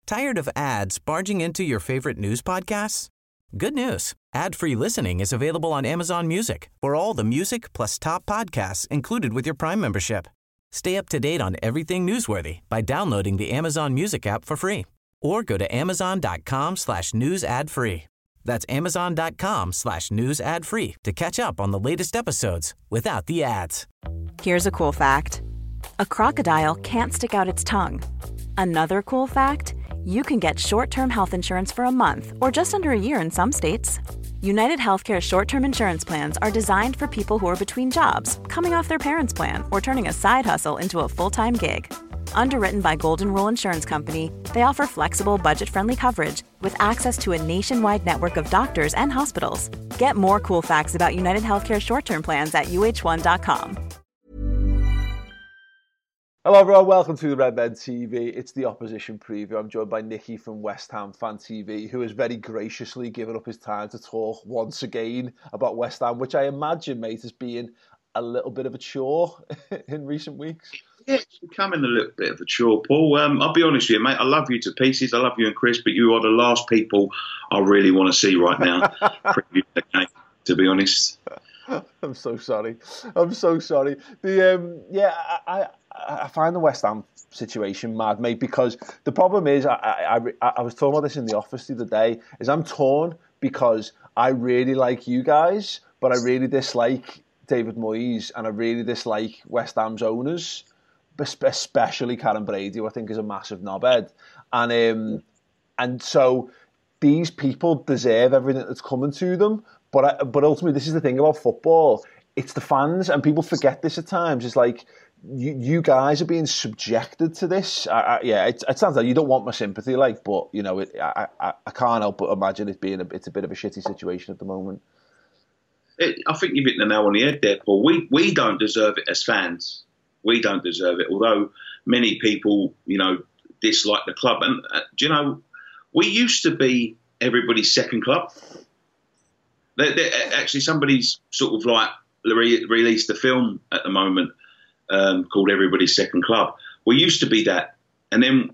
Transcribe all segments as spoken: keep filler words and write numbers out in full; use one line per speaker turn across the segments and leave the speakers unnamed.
Tired of ads barging into your favorite news podcasts? Good news. Ad-free listening is available on Amazon Music for all the music plus top podcasts included with your Prime membership. Stay up to date on everything newsworthy by downloading the Amazon Music app for free or go to amazon.com slash news ad free. That's amazon.com slash news ad free to catch up on the latest episodes without the ads.
Here's a cool fact. A crocodile can't stick out its tongue. Another cool fact, you can get short-term health insurance for a month or just under a year in some states. United Healthcare short-term insurance plans are designed for people who are between jobs, coming off their parents' plan, or turning a side hustle into a full-time gig. Underwritten by Golden Rule Insurance Company, they offer flexible, budget-friendly coverage with access to a nationwide network of doctors and hospitals. Get more cool facts about United Healthcare short-term plans at U H one dot com.
Hello everyone, welcome to the Red Men T V. It's the opposition preview. I'm joined by Nicky from West Ham Fan T V, who has very graciously given up his time to talk once again about West Ham, which I imagine, mate, has been a little bit of a chore in recent weeks.
Yeah, it's becoming a little bit of a chore, Paul. Um, I'll be honest with you, mate. I love you to pieces. I love you and Chris, but you are the last people I really want to see right now. Preview the game, to be honest.
I'm so sorry. I'm so sorry. The um, yeah, I, I I find the West Ham situation mad, mate, because the problem is, I, I I I was talking about this in the office the other day, is I'm torn because I really like you guys, but I really dislike David Moyes, and I really dislike West Ham's owners, especially Karen Brady, who I think is a massive knobhead, and um, and so these people deserve everything that's coming to them. But I, but ultimately, this is the thing about football. It's the fans, and people forget this at times. It's like, you you guys are being subjected to this. I, I, yeah, it, it sounds like you don't want my sympathy, like, but, you know, it, I, I I can't help but imagine it being a, it's a bit of a shitty situation at the moment.
It, I think you've hit the nail on the head there, Paul. We, we don't deserve it as fans. We don't deserve it, although many people, you know, dislike the club. And, uh, do you know, we used to be everybody's second club. They're, they're, actually, somebody's sort of like re- released a film at the moment um, called Everybody's Second Club. We used to be that. And then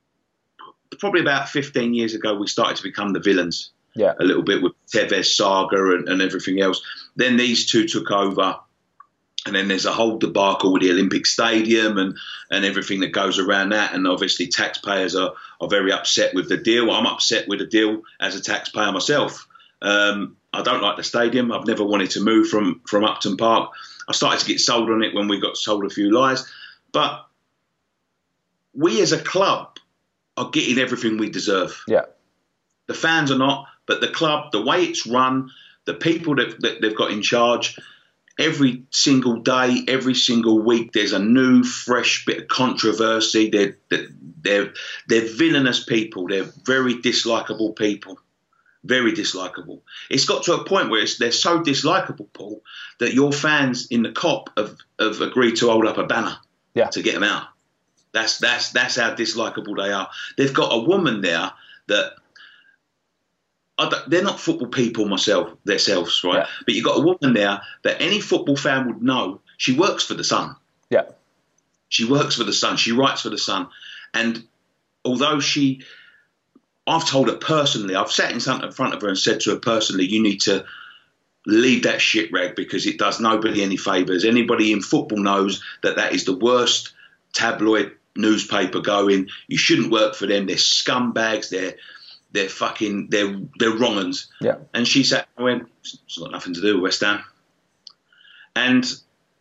probably about fifteen years ago, we started to become the villains.
Yeah. A
little bit with Tevez saga and, and everything else. Then these two took over. And then there's a whole debacle with the Olympic Stadium and, and everything that goes around that. And obviously taxpayers are, are very upset with the deal. I'm upset with the deal as a taxpayer myself. Um, I don't like the stadium. I've never wanted to move from, from Upton Park. I started to get sold on it when we got sold a few lies. But we as a club are getting everything we deserve.
Yeah.
The fans are not, but the club, the way it's run, the people that, that they've got in charge, every single day, every single week, there's a new, fresh bit of controversy. They're, they're, they're villainous people. They're very dislikable people. Very dislikable. It's got to a point where it's, they're so dislikable, Paul, that your fans in the COP have, have agreed to hold up a banner
yeah.
to get them out. That's that's that's how dislikable they are. They've got a woman there that I don't, they're not football people myself themselves, right?
Yeah.
But you've got a woman there that any football fan would know. She works for the Sun.
Yeah,
she works for the Sun. She writes for the Sun, and although she. I've told her personally, I've sat in front of her and said to her personally, you need to leave that shit rag because it does nobody any favours. Anybody in football knows that that is the worst tabloid newspaper going. You shouldn't work for them. They're scumbags. They're they're fucking, they're, they're wrong uns.
Yeah.
And she sat and went, it's got nothing to do with West Ham. And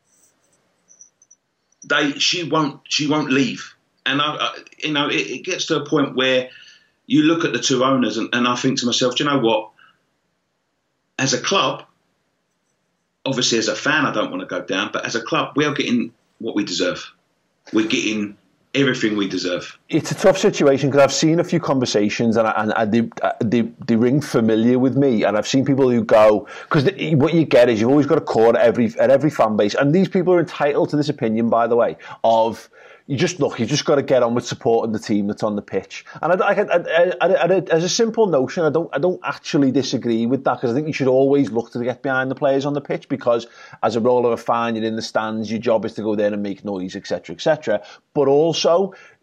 they, she won't, she won't leave. And, I, I you know, it, it gets to a point where you look at the two owners and, and I think to myself, do you know what? As a club, obviously as a fan, I don't want to go down, but as a club, we are getting what we deserve. We're getting everything we deserve.
It's a tough situation because I've seen a few conversations and, and, and they, they, they ring familiar with me, and I've seen people who go, because what you get is you've always got a core at every, at every fan base, and these people are entitled to this opinion, by the way, of you just look, you just got to get on with supporting the team that's on the pitch. And I, I, I, I, I, as a simple notion, I don't, I don't actually disagree with that, because I think you should always look to get behind the players on the pitch, because as a role of a fan, you're in the stands, your job is to go there and make noise, et cetera, et cetera. But also,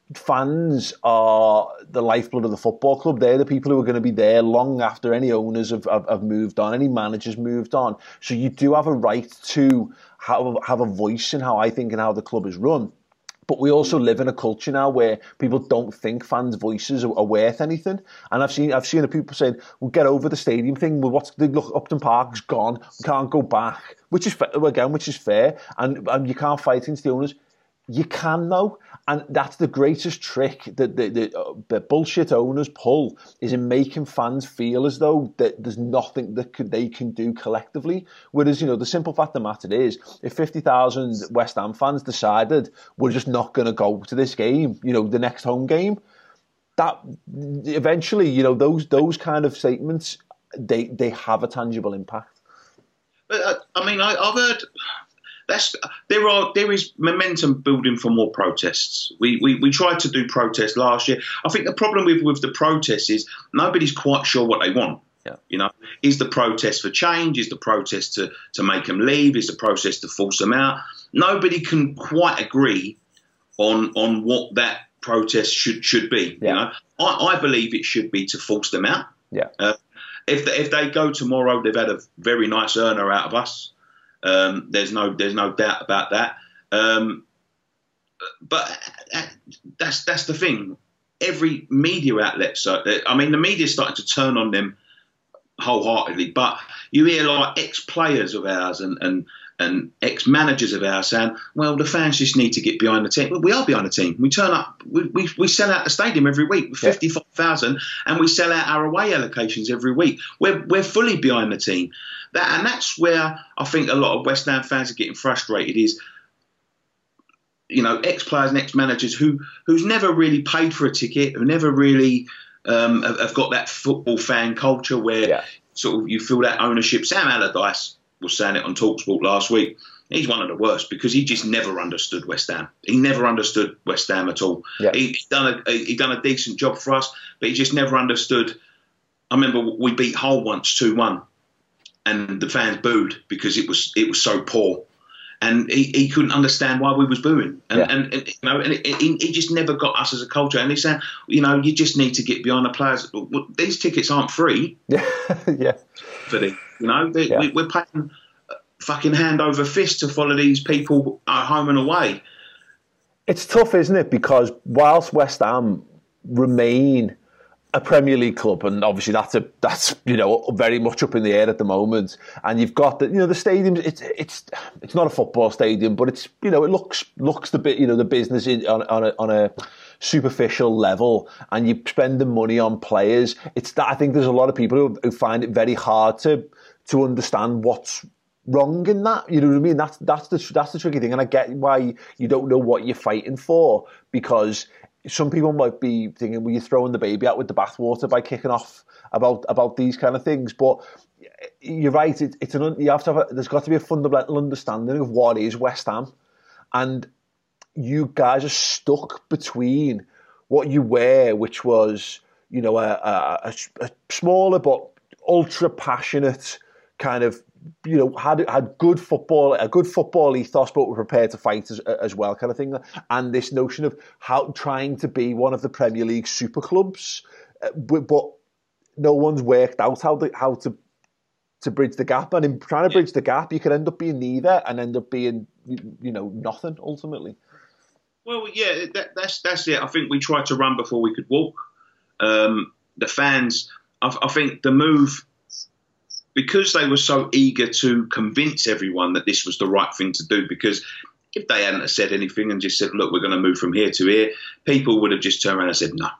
fans are the lifeblood of the football club. They're the people who are going to be there long after any owners have, have, have moved on, any managers moved on. So you do have a right to have, have a voice in how I think and how the club is run. But we also live in a culture now where people don't think fans' voices are, are worth anything. And I've seen I've seen people saying, "We'll get over the stadium thing. Well, what's the look? Upton Park's gone. We can't go back." Which is again, which is fair. And, and you can't fight against the owners. You can though, and that's the greatest trick that the, the, uh, the bullshit owners pull, is in making fans feel as though that there's nothing that could, they can do collectively. Whereas, you know, the simple fact of the matter is, if fifty thousand West Ham fans decided we're just not going to go to this game, you know, the next home game, that eventually, you know, those those kind of statements, they they have a tangible impact.
But uh, I mean, I, I've heard. That's there are there is momentum building for more protests. We, we we tried to do protests last year. I think the problem with, with the protests is nobody's quite sure what they want.
Yeah.
You know, is the protest for change? Is the protest to, to make them leave? Is the protest to force them out? Nobody can quite agree on on what that protest should should be.
Yeah.
You know, I, I believe it should be to force them out.
Yeah.
Uh, if they, if they go tomorrow, they've had a very nice earner out of us. Um, there's no, there's no doubt about that. Um, but that's that's the thing. Every media outlet, so I mean, the media's starting to turn on them wholeheartedly. But you hear like ex-players of ours and and and ex-managers of ours saying, "Well, the fans just need to get behind the team." Well, we are behind the team. We turn up. We we, we sell out the stadium every week with fifty-five thousand, and we sell out our away allocations every week. We're we're fully behind the team. That, and that's where I think a lot of West Ham fans are getting frustrated is, you know, ex-players and ex-managers who who's never really paid for a ticket, who never really um, have, have got that football fan culture where
yeah.
sort of you feel that ownership. Sam Allardyce was saying it on TalkSport last week. He's one of the worst because he just never understood West Ham. He never understood West Ham at all.
Yeah.
He, he done a he done a decent job for us, but he just never understood. I remember we beat Hull once two one. And the fans booed because it was it was so poor, and he, he couldn't understand why we was booing, and
yeah.
and, and you know, and it, he, he just never got us as a culture. And he's saying, you know, you just need to get behind the players. Well, these tickets aren't free.
Yeah, yeah.
For the, you know, they,
yeah.
we, we're paying fucking hand over fist to follow these people home and away.
It's tough, isn't it? Because whilst West Ham remain a Premier League club, and obviously that's a that's you know very much up in the air at the moment. And you've got the you know the stadium. It's it's it's not a football stadium, but it's you know it looks looks the bit you know the business in, on on a, on a superficial level, and you're spending money on players. It's that I think there's a lot of people who, who find it very hard to to understand what's wrong in that. You know what I mean? That's that's the that's the tricky thing, and I get why you don't know what you're fighting for, because some people might be thinking, well, you're throwing the baby out with the bathwater by kicking off about about these kind of things. But you're right. It, it's an you have to have a, there's got to be a fundamental understanding of what is West Ham, and you guys are stuck between what you were, which was you know a, a, a smaller but ultra passionate kind of. You know, had had good football, a good football ethos, but were prepared to fight as, as well, kind of thing. And this notion of how trying to be one of the Premier League super clubs, uh, but, but no one's worked out how to how to to bridge the gap. And in trying to bridge the gap, you could end up being neither and end up being you know nothing ultimately.
Well, yeah, that, that's that's it. I think we tried to run before we could walk. Um, the fans, I, I think the move. Because they were so eager to convince everyone that this was the right thing to do, because if they hadn't said anything and just said, look, we're going to move from here to here, people would have just turned around and said, no,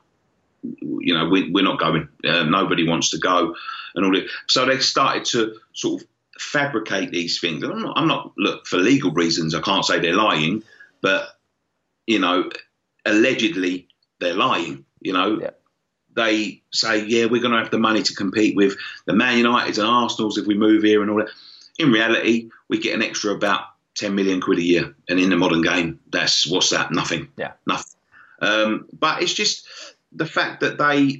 you know, we, we're not going. Uh, nobody wants to go and all that. So they started to sort of fabricate these things. And I'm not, I'm not, look, for legal reasons, I can't say they're lying, but, you know, allegedly they're lying, you know.
Yeah.
They say, yeah, we're going to have the money to compete with the Man Uniteds and Arsenals if we move here and all that. In reality, we get an extra about ten million quid a year. And in the modern game, that's, what's that? Nothing.
Yeah.
Nothing. Um, but it's just the fact that they,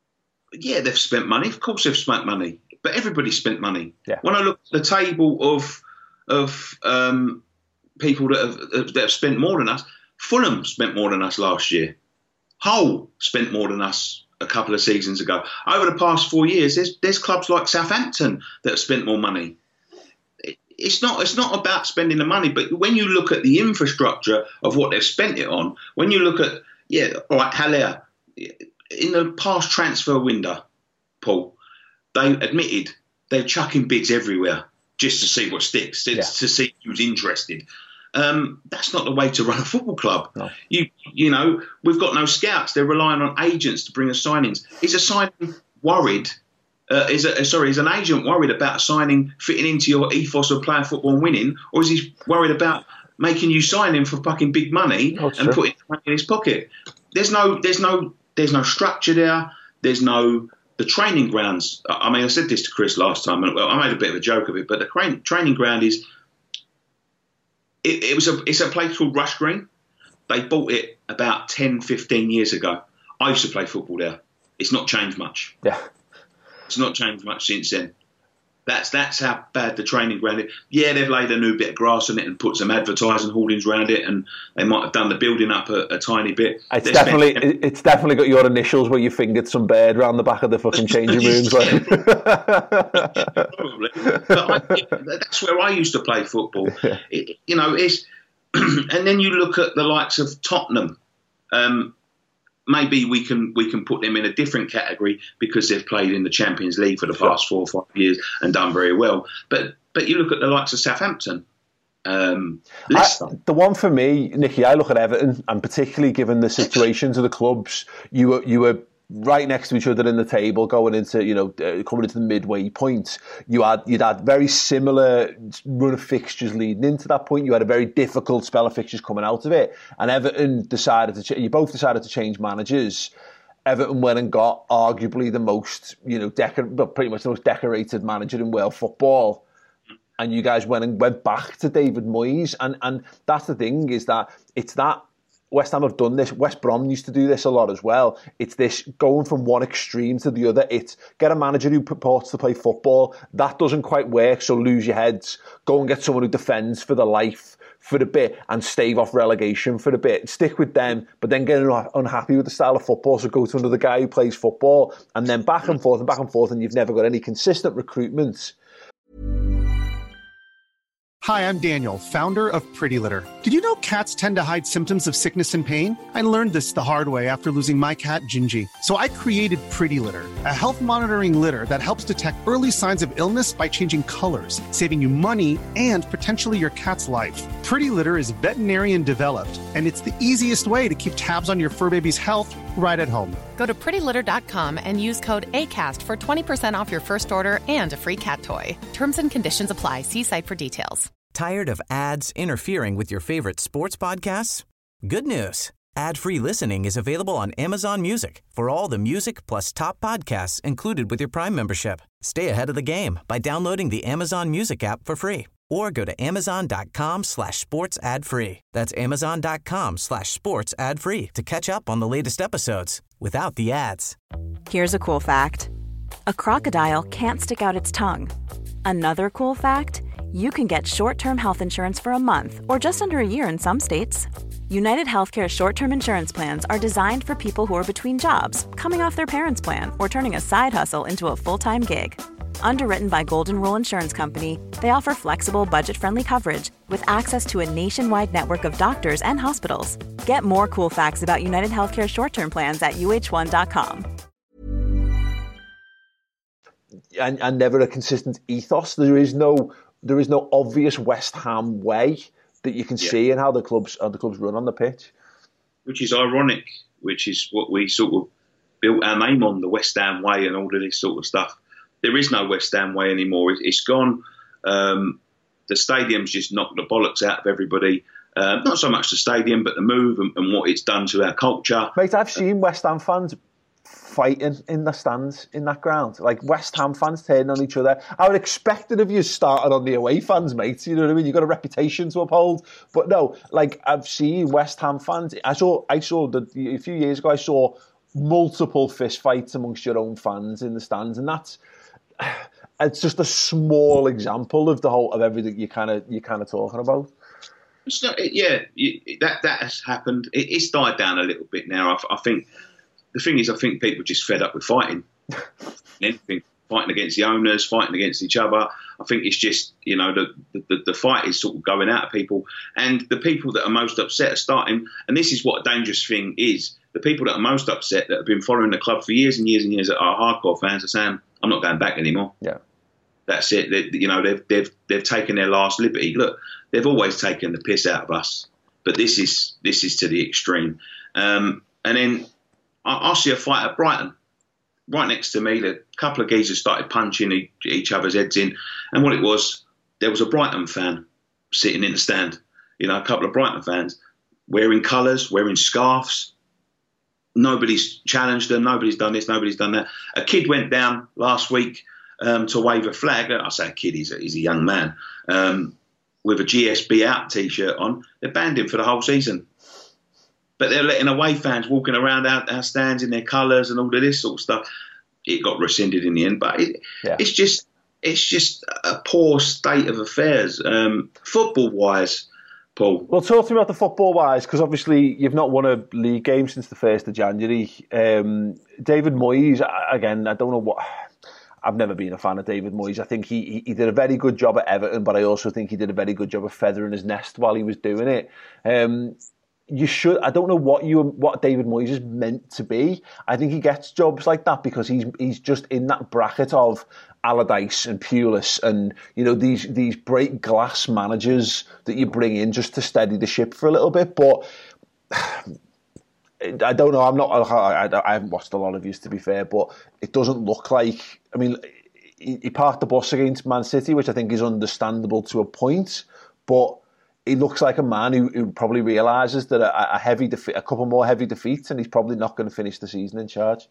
yeah, they've spent money. Of course they've spent money. But everybody spent money.
Yeah.
When I look at the table of of um, people that have, that have spent more than us, Fulham spent more than us last year. Hull spent more than us a couple of seasons ago. Over the past four years, there's there's clubs like Southampton that have spent more money. It's not it's not about spending the money, but when you look at the infrastructure of what they've spent it on, when you look at, yeah, all right, Haller, in the past transfer window, Paul, they admitted they're chucking bids everywhere just to see what sticks, to, yeah. to see who's interested. Um, that's not the way to run a football club. No. You you know, we've got no scouts. They're relying on agents to bring us signings. Is a signing worried? Uh, is a, sorry, is an agent worried about a signing fitting into your ethos of playing football and winning, or is he worried about making you sign him for fucking big money oh, and true. putting money in his pocket? There's no, there's no, there's no structure there. There's no the training grounds. I mean, I said this to Chris last time, and I made a bit of a joke of it. But the train, training ground is. It, it was a, it's a place called Rush Green. They bought it about ten, fifteen years ago. I used to play football there. It's not changed much.
Yeah.
It's not changed much since then. That's that's how bad the training ground is. Yeah, they've laid a new bit of grass on it and put some advertising hoardings around it, and they might have done the building up a, a tiny bit.
It's There's definitely been, it's definitely got your initials where you fingered some bird around the back of the fucking changing rooms. Like.
Probably. But I, that's where I used to play football. Yeah. It, you know, it's and then you look at the likes of Tottenham. Um, Maybe we can we can put them in a different category because they've played in the Champions League for the past four or five years and done very well. But but you look at the likes of Southampton, um, Leicester.
I, the one for me, Nicky, I look at Everton, and particularly given the situations of the clubs, you were you were right next to each other in the table, going into you know uh, coming into the midway point. You had you'd had very similar run of fixtures leading into that point. You had a very difficult spell of fixtures coming out of it, and Everton decided to. Ch- you both decided to change managers. Everton went and got arguably the most you know decor- well, pretty much the most decorated manager in world football. And you guys went and went back to David Moyes, and and that's the thing is that it's that. West Ham have done this. West Brom used to do this a lot as well. It's this going from one extreme to the other. It's get a manager who purports to play football. That doesn't quite work, so lose your heads. Go and get someone who defends for the life for the bit and stave off relegation for the bit. Stick with them, but then get unhappy with the style of football, so go to another guy who plays football, and then back and forth and back and forth, and you've never got any consistent recruitment.
Hi, I'm Daniel, founder of Pretty Litter. Did you know cats tend to hide symptoms of sickness and pain? I learned this the hard way after losing my cat, Gingy. So I created Pretty Litter, a health monitoring litter that helps detect early signs of illness by changing colors, saving you money and potentially your cat's life. Pretty Litter is veterinarian developed, and it's the easiest way to keep tabs on your fur baby's health right at home.
Go to pretty litter dot com and use code ACAST for twenty percent off your first order and a free cat toy. Terms and conditions apply. See site for details.
Tired of ads interfering with your favorite sports podcasts? Good news. Ad-free listening is available on Amazon Music for all the music plus top podcasts included with your Prime membership. Stay ahead of the game by downloading the Amazon Music app for free or go to amazon.com slash sports ad free. That's amazon.com slash sports ad free to catch up on the latest episodes without the ads.
Here's a cool fact. A crocodile can't stick out its tongue. Another cool fact, you can get short-term health insurance for a month or just under a year in some states. United Healthcare short-term insurance plans are designed for people who are between jobs, coming off their parents' plan, or turning a side hustle into a full-time gig. Underwritten by Golden Rule Insurance Company, they offer flexible, budget-friendly coverage with access to a nationwide network of doctors and hospitals. Get more cool facts about United Healthcare short-term plans at U H one dot com.
And, and never a consistent ethos. There is no, there is no obvious West Ham way that you can yeah. see in how the clubs, how the clubs run on the pitch.
Which is ironic. Which is what we sort of built our name on, the West Ham way, and all of this sort of stuff. There is no West Ham way anymore. It's gone. Um, the stadium's just knocked the bollocks out of everybody. Uh, not so much the stadium, but the move and, and what it's done to our culture.
Mate, I've seen West Ham fans fighting in the stands in that ground. Like West Ham fans turning on each other. I would expect it if you started on the away fans, mate. You know what I mean? You've got a reputation to uphold. But no, like I've seen West Ham fans. I saw, I saw the, a few years ago, I saw multiple fist fights amongst your own fans in the stands, and that's it's just a small example of the whole of everything you kind of you're kind of talking about.
It's not, it, yeah, you, that that has happened. It, it's died down a little bit now. I, I think the thing is, I think people are just fed up with fighting. Anything, fighting against the owners, fighting against each other. I think it's just, you know, the, the the fight is sort of going out of people, and the people that are most upset are starting. And this is what a dangerous thing is. The people that are most upset, that have been following the club for years and years and years, that are hardcore fans, are saying, "I'm not going back anymore."
Yeah,
that's it. They, you know, they've they've they've taken their last liberty. Look, they've always taken the piss out of us, but this is this is to the extreme. Um, and then I, I see a fight at Brighton. Right next to me, a couple of geezers started punching each, each other's heads in. And what it was, there was a Brighton fan sitting in the stand. You know, a couple of Brighton fans wearing colours, wearing scarves. Nobody's challenged them. Nobody's done this. Nobody's done that. A kid went down last week um, to wave a flag. I say a kid, he's a, he's a young man, um, with a G S B out T-shirt on. They banned him for the whole season. But they're letting away fans walking around our, our stands in their colours and all of this sort of stuff. It got rescinded in the end, but it, yeah. it's just it's just a poor state of affairs, um, football-wise, Paul.
Well, talk to me about the football-wise, because obviously you've not won a league game since the first of January. Um, David Moyes, again, I don't know what... I've never been a fan of David Moyes. I think he, he did a very good job at Everton, but I also think he did a very good job of feathering his nest while he was doing it. Um, You should. I don't know what you what David Moyes is meant to be. I think he gets jobs like that because he's he's just in that bracket of Allardyce and Pulis and, you know, these these break glass managers that you bring in just to steady the ship for a little bit. But I don't know. I'm not. I, I haven't watched a lot of yous, to be fair, but it doesn't look like. I mean, he, he parked the bus against Man City, which I think is understandable to a point, but he looks like a man who, who probably realises that a, a heavy defe- a couple more heavy defeats, and he's probably not going to finish the season in charge.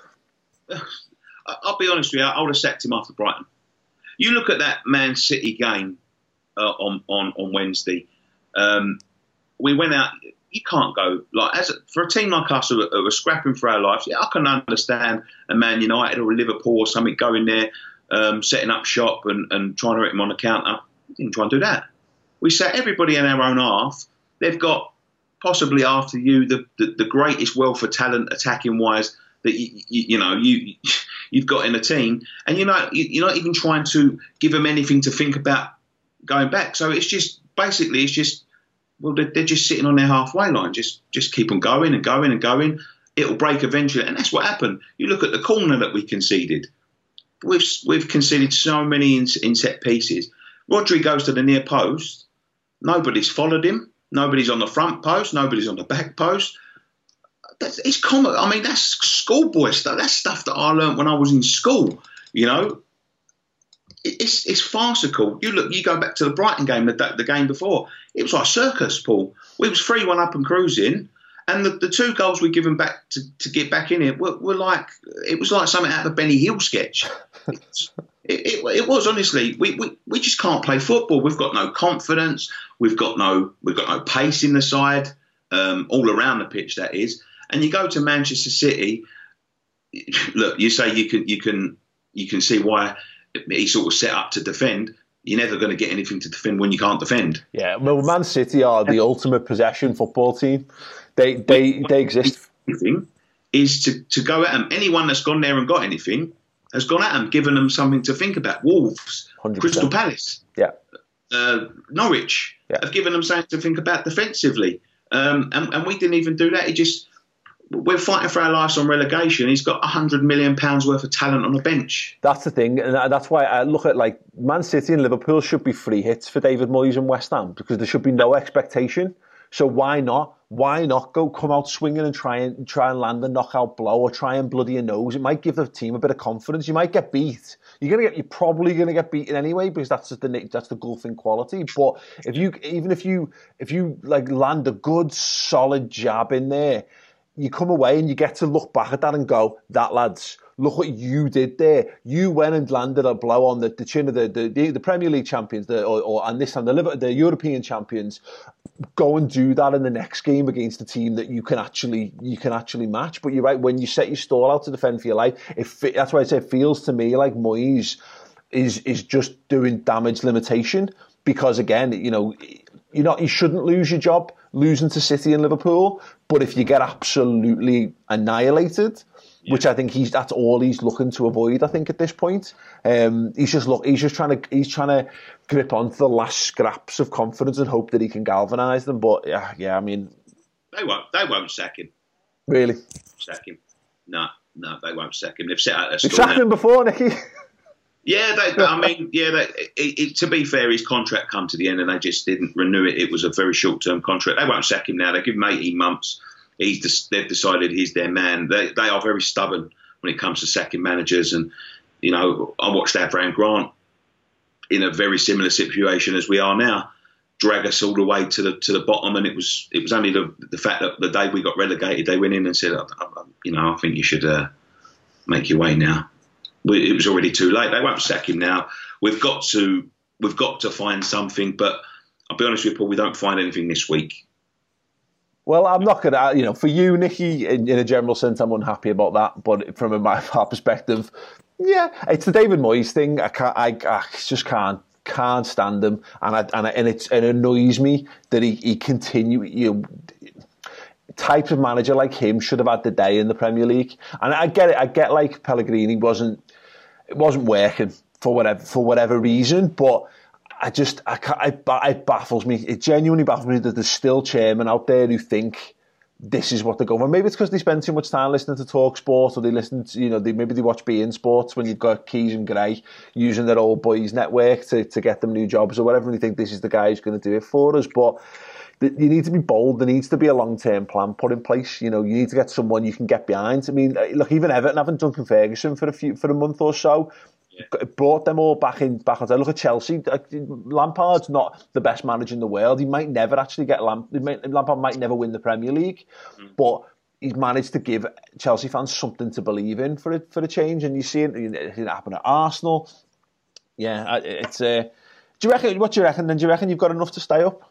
I'll be honest with you, I would have sacked him after Brighton. You look at that Man City game uh, on, on on Wednesday. Um, we went out. You can't go like as a, for a team like us who are, who are scrapping for our lives. Yeah, I can understand a Man United or a Liverpool or something going there, um, setting up shop and, and trying to hit them on the counter. We didn't try and do that. We sat everybody in our own half. They've got, possibly after you, the, the, the greatest wealth of talent attacking-wise that, you, you, you know, you, you've got in the team. And you're not, you're not even trying to give them anything to think about going back. So it's just, basically, it's just, well, they're, they're just sitting on their halfway line. Just just keep on going and going and going. It'll break eventually. And that's what happened. You look at the corner that we conceded. We've, we've conceded so many in, in set pieces. Rodri goes to the near post. Nobody's followed him. Nobody's on the front post. Nobody's on the back post. That's, it's common. I mean, that's schoolboy stuff. That's stuff that I learned when I was in school. You know, it, it's it's farcical. You look. You go back to the Brighton game, the, the game before. It was like circus, Paul. We was three one up and cruising, and the, the two goals we given back to, to get back in it were, were like it was like something out of a Benny Hill sketch. It, it, it was honestly. We, we we just can't play football. We've got no confidence. We've got no we've got no pace in the side, um, all around the pitch. That is, and you go to Manchester City. Look, you say you can you can you can see why he's sort of set up to defend. You're never going to get anything to defend when you can't defend.
Yeah, well, Man City are the ultimate possession football team. They they they exist.
Anything is to to go at them. Anyone that's gone there and got anything has gone at them, given them something to think about. Wolves, one hundred percent. Crystal Palace,
yeah,
uh, Norwich
yeah.
have given them something to think about defensively. Um, and, and we didn't even do that. It just we're fighting for our lives on relegation. He's got one hundred million pounds worth of talent on the bench.
That's the thing, and that's why I look at like Man City and Liverpool should be free hits for David Moyes and West Ham because there should be no expectation. So why not? Why not go come out swinging and try and try and land a knockout blow or try and bloody your nose? It might give the team a bit of confidence. You might get beat. You're gonna get. You're probably gonna get beaten anyway because that's just the that's the golfing quality. But if you even if you if you like land a good solid jab in there, you come away and you get to look back at that and go, that lads. Look what you did there. You went and landed a blow on the, the chin of the, the, the Premier League champions, the, or, or and this time the, the European champions. Go and do that in the next game against a team that you can actually you can actually match. But you're right, when you set your stall out to defend for your life, it, that's why I say it feels to me like Moyes is is just doing damage limitation because again, you know. you're not, you shouldn't lose your job losing to City and Liverpool. But if you get absolutely annihilated, yeah. which I think he's that's all he's looking to avoid. I think at this point, um, he's just look, he's just trying to he's trying to grip onto the last scraps of confidence and hope that he can galvanise them. But yeah, yeah, I mean,
they won't they won't sack him.
Really,
sack him? No, no, they won't sack him. They've set out their.
They've sacked him before, Nicky.
Yeah, they, I mean, yeah. They, it, it, to be fair, his contract come to the end, and they just didn't renew it. It was a very short-term contract. They won't sack him now. They give him eighteen months. He's they've decided he's their man. They they are very stubborn when it comes to sacking managers. And you know, I watched Avram Grant in a very similar situation as we are now, drag us all the way to the to the bottom. And it was it was only the the fact that the day we got relegated, they went in and said, you know, I think you should uh, make your way now. It was already too late. They won't sack him now. We've got to we've got to find something. But I'll be honest with you, Paul, we don't find anything this week.
Well, I'm not going to, you know, for you, Nicky, in, in a general sense, I'm unhappy about that. But from a, my perspective, yeah, it's the David Moyes thing. I can't, I, I just can't, can't stand him, and I, and I, and it's, it annoys me that he, he continue. You know, type of manager like him should have had the day in the Premier League. And I get it. I get like Pellegrini wasn't, it wasn't working for whatever for whatever reason, but. I just, I can't, I, it baffles me. It genuinely baffles me that there's still chairmen out there who think this is what they're going for. Maybe it's because they spend too much time listening to Talk Sport, or they listen to, you know, they, maybe they watch beIN Sports when you've got Keys and Gray using their old boys network to, to get them new jobs or whatever, and they think this is the guy who's going to do it for us. But you need to be bold. There needs to be a long-term plan put in place. You know, you need to get someone you can get behind. I mean, look, even Everton having Duncan Ferguson for a few for a month or so. Yeah. Brought them all back in. Back on. Look at Chelsea. Lampard's not the best manager in the world. He might never actually get Lamp. Lampard might never win the Premier League, mm. but he's managed to give Chelsea fans something to believe in for a, for a change. And you see it, it happen at Arsenal. Yeah, it's. Uh, do you reckon? What do you reckon? Then do you reckon you've got enough to stay up?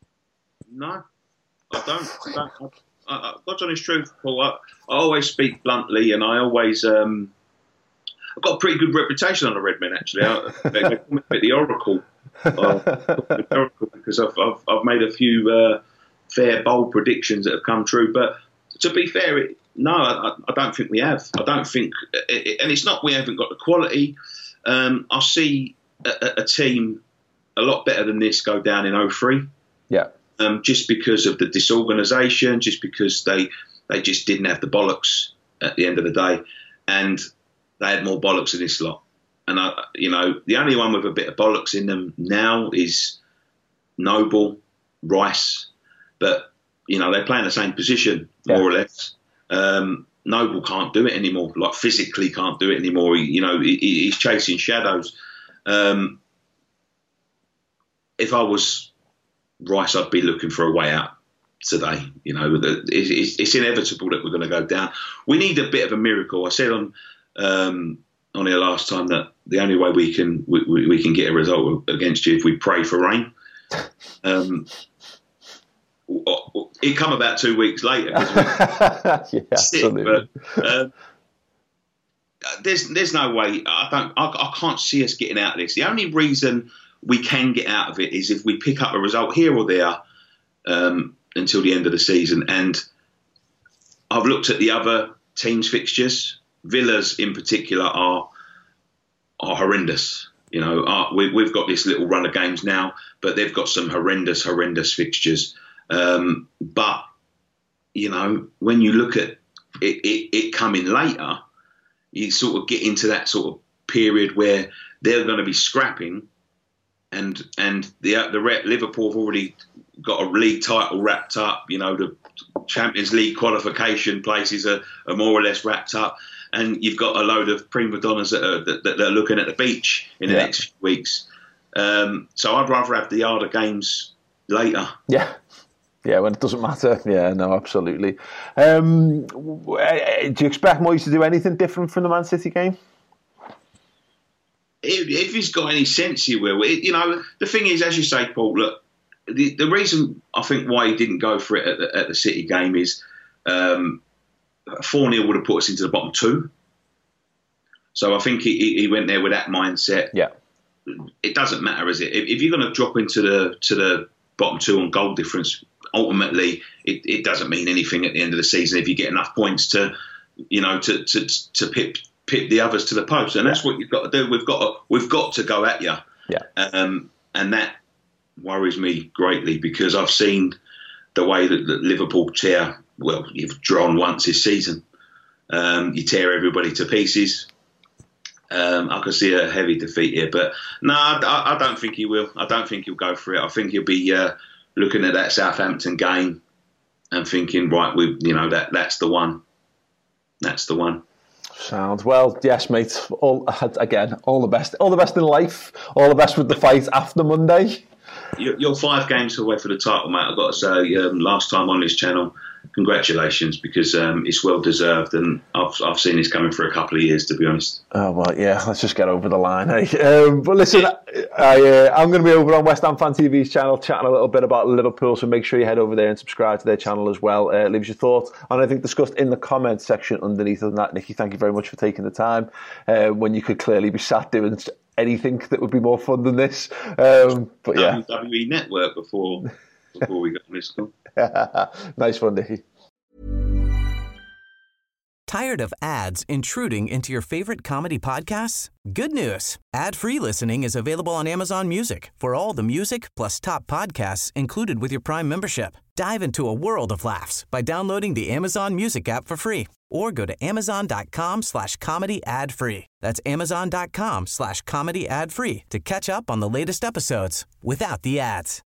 No, I don't. I don't. I, I, God's honest truth, Paul. I, I always speak bluntly, and I always. Um, I've got a pretty good reputation on the Redmen, actually. I, they call me a bit the Oracle, uh, the Oracle because I've, I've, I've made a few uh, fair, bold predictions that have come true. But to be fair, it, no, I, I don't think we have. I don't think, it, and it's not we haven't got the quality. Um, I see a, a team a lot better than this go down in oh three.
Yeah.
Um, just because of the disorganisation, just because they they just didn't have the bollocks at the end of the day, and they had more bollocks in this lot. And, I, you know, the only one with a bit of bollocks in them now is Noble, Rice. But, you know, they play in the same position, more yeah. or less. Um, Noble can't do it anymore, like physically can't do it anymore. He, you know, he, he's chasing shadows. Um, if I was Rice, I'd be looking for a way out today. You know, it's, it's inevitable that we're going to go down. We need a bit of a miracle. I said on... Um, on here last time that the only way we can we, we can get a result against you if we pray for rain. Um, it come about two weeks later.
Yeah, absolutely.
But, uh, there's there's no way. I don't. I, I can't see us getting out of this. The only reason we can get out of it is if we pick up a result here or there um, until the end of the season. And I've looked at the other teams' fixtures. Villa's in particular are are horrendous. You know, are, we, we've got this little run of games now, but they've got some horrendous, horrendous fixtures. Um, but you know, when you look at it, it, it coming later, you sort of get into that sort of period where they're going to be scrapping, and and the the Liverpool have already got a league title wrapped up. You know, the Champions League qualification places are, are more or less wrapped up. And you've got a load of prima donnas that are, that, that are looking at the beach in the yeah. next few weeks. Um, so I'd rather have the harder games later.
Yeah. Yeah, when it doesn't matter. Yeah, no, absolutely. Um, do you expect Moyes to do anything different from the Man City game?
If, if he's got any sense, he will. It, you know, the thing is, as you say, Paul, look, the, the reason I think why he didn't go for it at the, at the City game is... Um, four nil would have put us into the bottom two. So I think he, he went there with that mindset.
Yeah.
It doesn't matter, is it? If, if you're going to drop into the to the bottom two on goal difference. Ultimately, it, it doesn't mean anything at the end of the season if you get enough points to, you know, to to to pip pip the others to the post, and that's what you've got to do. We've got to, we've got to go at you,
yeah.
Um, and that worries me greatly because I've seen the way that, that Liverpool tear. Well, you've drawn once this season. Um, you tear everybody to pieces. Um, I can see a heavy defeat here, but no, I, I don't think he will. I don't think he'll go for it. I think he'll be uh, looking at that Southampton game and thinking, right, we, you know, that that's the one. That's the one.
Sounds well, yes, mate. All again, all the best, all the best in life. All the best with the fight after Monday.
You're five games away for the title, mate. I've got to say, um, last time on this channel, congratulations, because um, it's well deserved, and I've I've seen this coming for a couple of years, to be honest.
Oh well, yeah. Let's just get over the line, eh? Um, but listen, I, uh, I'm going to be over on West Ham Fan T V's channel, chatting a little bit about Liverpool. So make sure you head over there and subscribe to their channel as well. Uh, leave us your thoughts on anything discussed in the comments section underneath. Other than that, Nicky, thank you very much for taking the time uh, when you could clearly be sat doing anything that would be more fun than this. Um, but yeah,
W W E Network before before we got on this call.
Nice one, Nicky.
Tired of ads intruding into your favorite comedy podcasts? Good news. Ad-free listening is available on Amazon Music for all the music plus top podcasts included with your Prime membership. Dive into a world of laughs by downloading the Amazon Music app for free or go to amazon.com slash comedy ad free. That's amazon.com slash comedy ad free to catch up on the latest episodes without the ads.